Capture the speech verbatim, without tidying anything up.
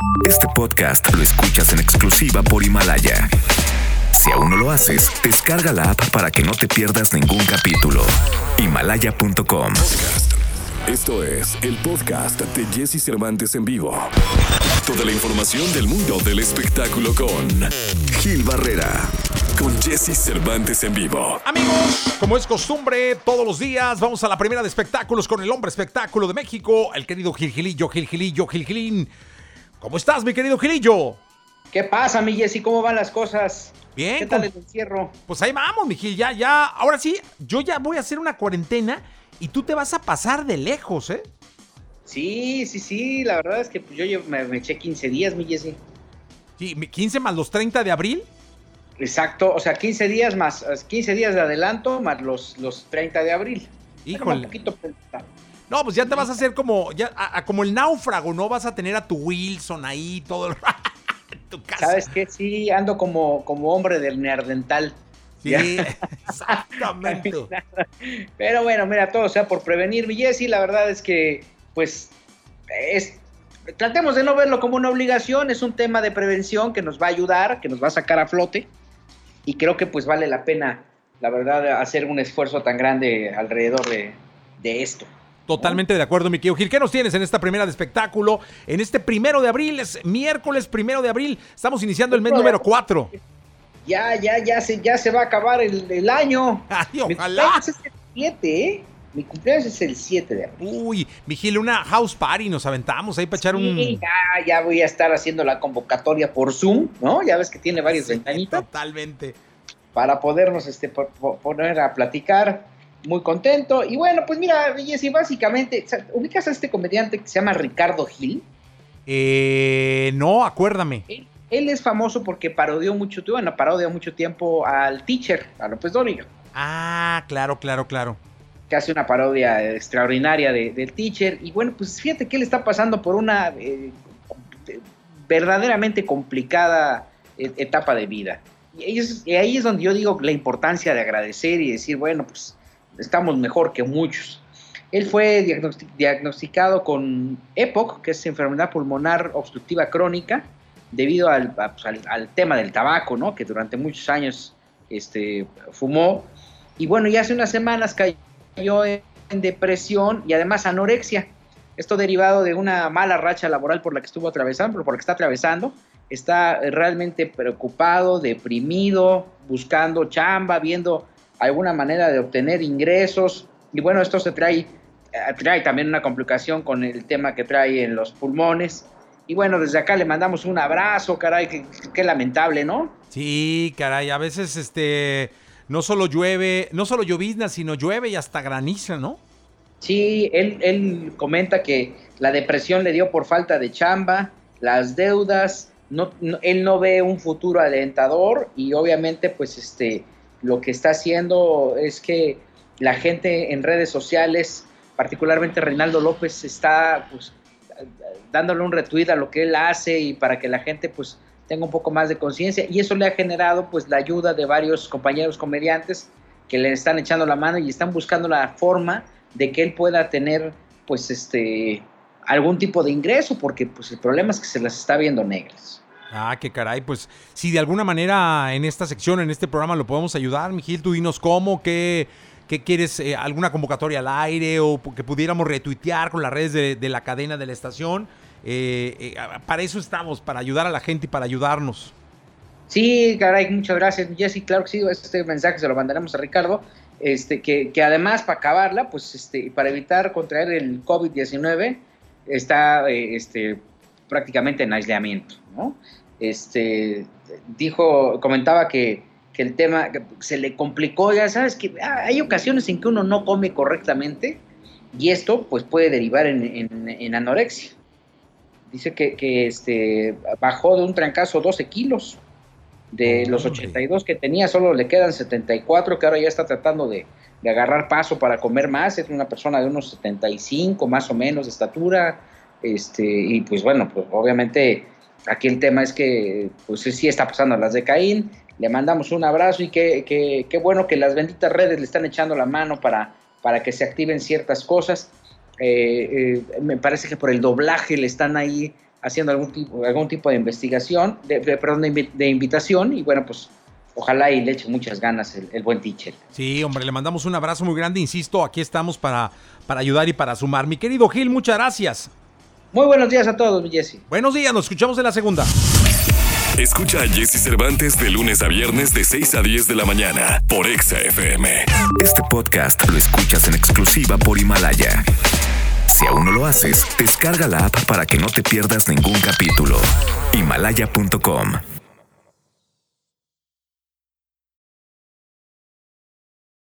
Este podcast lo escuchas en exclusiva por Himalaya. Si aún no lo haces, descarga la app para que no te pierdas ningún capítulo. Himalaya punto com. Esto es el podcast de Jesse Cervantes en vivo. Toda la información del mundo del espectáculo con Gil Barrera, con Jesse Cervantes en vivo. Amigos, como es costumbre, todos los días vamos a la primera de espectáculos con el hombre espectáculo de México, el querido Gil Gilillo, Gil Gilillo, Gil Gilín. ¿Cómo estás, mi querido Gilillo? ¿Qué pasa, mi Jesse? ¿Cómo van las cosas? Bien. ¿Qué tal con... el encierro? Pues ahí vamos, mi Gil, ya, ya. Ahora sí, yo ya voy a hacer una cuarentena y tú te vas a pasar de lejos, ¿eh? Sí, sí, sí, la verdad es que pues, yo, yo me, me eché quince días, mi Jesse. Sí, quince más los treinta de abril. Exacto, o sea, quince días más, quince días de adelanto más los, los treinta de abril. Híjole. Un poquito pensado. No, pues ya te vas a hacer como, ya, a, a, como el náufrago, ¿no? Vas a tener a tu Wilson ahí, todo el... en tu casa. ¿Sabes qué? Sí, ando como, como hombre del neandertal. Sí, exactamente. Pero bueno, mira, todo sea por prevenir, mi Jesse, la verdad es que, pues, es, tratemos de no verlo como una obligación, es un tema de prevención que nos va a ayudar, que nos va a sacar a flote, y creo que pues vale la pena, la verdad, hacer un esfuerzo tan grande alrededor de, de esto. Totalmente de acuerdo, mi querido Gil. ¿Qué nos tienes en esta primera de espectáculo? En este primero de abril, es miércoles primero de abril, estamos iniciando el mes número cuatro. Ya, ya, ya se, ya se va a acabar el, el año. Ay, ojalá. Mi cumpleaños es el siete, ¿eh? Mi cumpleaños es el siete de abril. Uy, mi Gil, una house party nos aventamos ahí para echar sí, un... ya, ya voy a estar haciendo la convocatoria por Zoom, ¿no? Ya ves que tiene varias sí, ventanitas. Totalmente. Para podernos este, por, por poner a platicar. Muy contento. Y bueno, pues mira, Jesse, básicamente, ¿ubicas a este comediante que se llama Ricardo Gil? Eh, no, acuérdame. Él, él es famoso porque parodió mucho, tuvo una parodia mucho tiempo al Teacher, a López Dóriga. Ah, claro, claro, claro. Que hace una parodia extraordinaria de, del Teacher. Y bueno, pues fíjate que él está pasando por una eh, verdaderamente complicada eh, etapa de vida. Y, es, y ahí es donde yo digo la importancia de agradecer y decir, bueno, pues estamos mejor que muchos. Él fue diagnosti- diagnosticado con E P O C, que es enfermedad pulmonar obstructiva crónica, debido al, a, pues, al, al tema del tabaco, ¿no? Que durante muchos años este, fumó. Y bueno, ya hace unas semanas cayó en depresión y además anorexia. Esto derivado de una mala racha laboral por la que estuvo atravesando, por la que está atravesando. Está realmente preocupado, deprimido, buscando chamba, viendo alguna manera de obtener ingresos, y bueno, esto se trae, trae también una complicación con el tema que trae en los pulmones, y bueno, desde acá le mandamos un abrazo, caray, qué, qué lamentable, ¿no? Sí, caray, a veces este, no solo llueve, no solo llovizna, sino llueve y hasta graniza, ¿no? Sí, él, él comenta que la depresión le dio por falta de chamba, las deudas, no, no, él no ve un futuro alentador, y obviamente, pues, este... lo que está haciendo es que la gente en redes sociales, particularmente Reinaldo López, está pues, dándole un retweet a lo que él hace y para que la gente pues tenga un poco más de conciencia, y eso le ha generado pues la ayuda de varios compañeros comediantes que le están echando la mano y están buscando la forma de que él pueda tener pues este algún tipo de ingreso, porque pues el problema es que se las está viendo negras. Ah, qué caray, pues si de alguna manera en esta sección, en este programa lo podemos ayudar, Mijil, tú dinos cómo, qué, qué quieres, eh, alguna convocatoria al aire o que pudiéramos retuitear con las redes de, de la cadena de la estación. Eh, eh, para eso estamos, para ayudar a la gente y para ayudarnos. Sí, caray, muchas gracias, Jesse, claro que sí, este mensaje se lo mandaremos a Ricardo, este, que, que además para acabarla, pues este, para evitar contraer el COVID diecinueve, está eh, este, prácticamente en aislamiento, ¿no? Este, dijo, comentaba que, que el tema que se le complicó, ya sabes que hay ocasiones en que uno no come correctamente y esto pues puede derivar en, en, en anorexia. Dice que, que este, bajó de un trancazo doce kilos, de los ochenta y dos que tenía solo le quedan setenta y cuatro, que ahora ya está tratando de, de agarrar paso para comer más. Es una persona de unos setenta y cinco más o menos de estatura, este, y pues bueno, pues obviamente aquí el tema es que pues sí está pasando las de Caín. Le mandamos un abrazo y qué que, que bueno que las benditas redes le están echando la mano para, para que se activen ciertas cosas. Eh, eh, me parece que por el doblaje le están ahí haciendo algún tipo, algún tipo de investigación, de, de, perdón, de, de invitación, y bueno, pues ojalá y le eche muchas ganas el, el buen teacher. Sí, hombre, le mandamos un abrazo muy grande, insisto, aquí estamos para, para ayudar y para sumar. Mi querido Gil, muchas gracias. Muy buenos días a todos, mi Jesse. Buenos días, nos escuchamos en la segunda. Escucha a Jesse Cervantes de lunes a viernes de seis a diez de la mañana por Exa F M. Este podcast lo escuchas en exclusiva por Himalaya. Si aún no lo haces, descarga la app para que no te pierdas ningún capítulo. Himalaya punto com